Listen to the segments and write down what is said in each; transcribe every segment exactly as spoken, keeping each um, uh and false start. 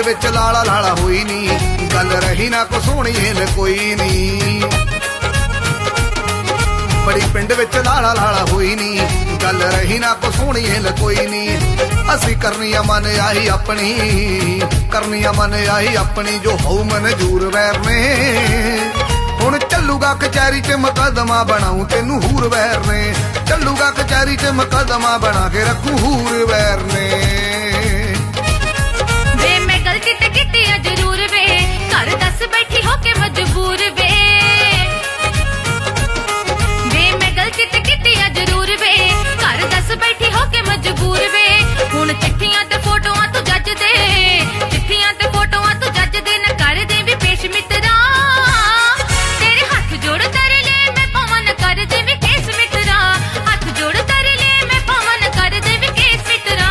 विच लाला लाला होई नी, गल रही ना को सोहणीए ले कोई नी। बड़ी पिंड विच लाला लाला होई नी, गल रही ना को सोहणीए ले कोई नी। असी करनी मन आई अपनी, करनी मन आई अपनी, जो होऊ मंजूर वैर ने। हुण चलूगा कचहरी च मुकदमा बनाऊं तेनू हूर वैर ने, चलूगा कचहरी च मुकदमा बना के रखूं हूर वैर ने। वे मैं गलती ते कीती आ जरूर वे, घर दस बैठी होके मजबूर वे। वे मैं गलती ते कीती आ जरूर वे, घर दस बैठी होके मजबूर वे। हुण चिट्ठियां ते फोटोआं तू जज दे, चिट्ठियां ते फोटोआं तू जज दे, न कर दे भी पेश मित्रा। तेरे हाथ जोड़ कर ले मैं पवन कर दे भी केस मित्रा, हाथ जोड़ कर ले मैं पवन कर दे भी केस मित्रा।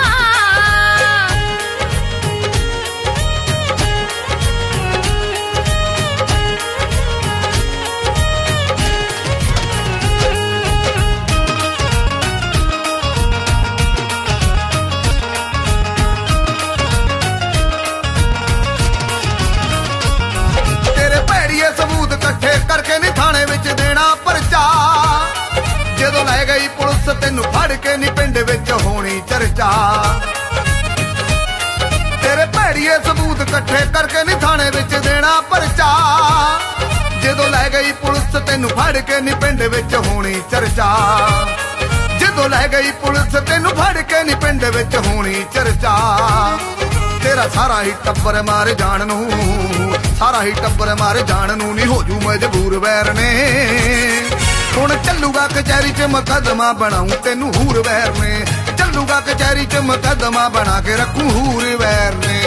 सबूत कट्ठे करके नी थाने विच देना परचा, जदों लै गई पुलिस तेनू फड़ के नी पिंड विच होनी चर्चा। तेरे भैड़िए सबूत कट्ठे करके नी थाने विच देना परचा, जदों लै गई पुलिस तेनू फड़ के नी पिंड विच होनी चर्चा। जदों लै गई पुलिस तेनू फड़ के नी पिंड विच होनी चर्चा। तेरा सारा ही टब्बर मार जान नू, सारा ही टब्बर मार जान नू नी हो जू मजबूर वैर ने। हुण चलूगा कचहरी च मुकदमा बनाऊं तेनू हूर वैर ने, चलूगा कचहरी च मुकदमा बना के रखूं हूर वैर ने।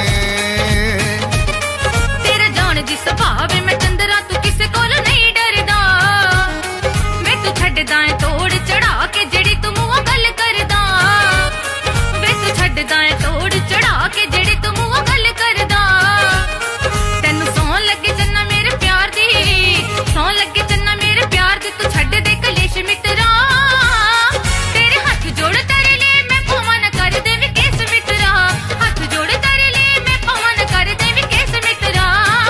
तेरा जान दी सुभाव मैं चंदरा तू किसे कोल नहीं डरदा, वे तू छड्डदा है तोड़ चढ़ा के जेड़ी तू मूंहों गल करदा। वे तू छड्डदा है तोड़ चढ़ा के जेड़ी तू मूंहों गल करदा। तेनू सौं लगे चन्ना मेरे प्यार दी, सौं लगे चन्ना मेरे प्यार दी, तू छड्ड दे कलेश मित्रा। तेरे हाथ जोड़ कर ले मैं पवन कर दे भी केस मित्रा, हाथ जोड़ कर ले मैं पवन कर दे भी केस मित्रा।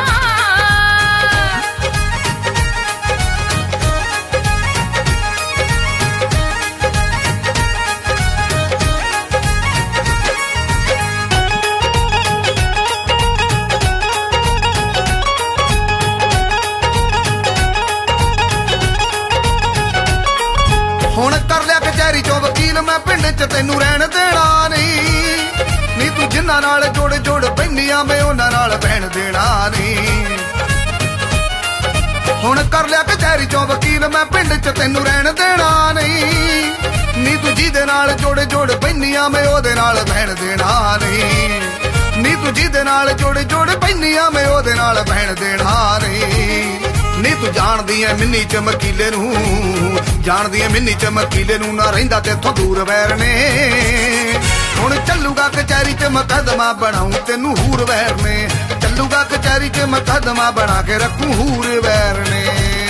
हुण कर लिया कचहरी चो वकील मैं पिंड च तेनू रहन देना नहीं, नी तू जिन्हां नाल जोड़ जोड़ पैंदियां मैं उन्हां नाल बहन देना नहीं। हुण कर लिया कचहरी चो वकील मैं पिंड च तेनू रहन देना नहीं, नी तू जिहदे नाल जोड़ जोड़ पैंदियां मैं ओहदे नाल बहन देना नहीं। नी तू जिहदे नाल जोड़ जोड़ पैंदियां मैं ओहदे नाल बहन देना नहीं। नी तू जानदी है मिन्नी चमकीले नू, जानदी है मिन्नी चमकीले नू, ना रहिंदा तेथों दूर वैर ने। हुण चलूगा कचहरी च मुकदमा बनाऊं तेनू हूर वैर ने, चलूगा कचहरी च मुकदमा बना के रखूं हूर वैर ने।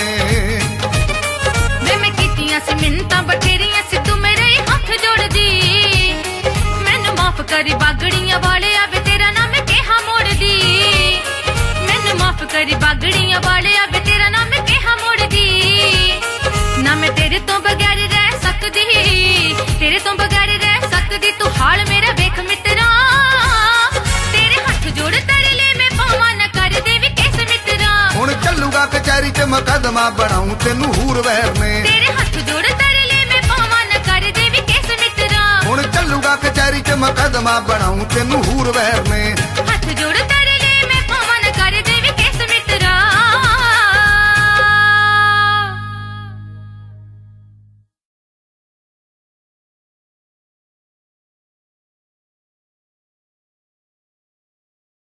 वे मैं कीतियां सी मिन्नतां बथेरियां सी तू मेरे हथ जोड़दी, मैनू माफ करी बागड़ियां वाले आवे तेरा नाम केहा मोड़दी। मैनू माफ करी बागड़ियां वाले आवे तेरा नाम केहा मोड़दी। ना मैं तेरे तो बगैर रह सकदी, तेरे तो बगैर रह सकदी, तू हाल मेरा वेख मित्रा। तेरे हाथ जोड़ कर ले मैं पावां न कर दे भी केस मित्रा। हुण चलूगा कचहरी च मुकदमा बनाऊं तेनू हूर वैर ने, तेरे हाथ जोड़ कर ले मैं पावां न कर दे भी केस मित्रा। हुण चलूगा कचहरी च मुकदमा बनाऊं तेनू हूर वैर ने,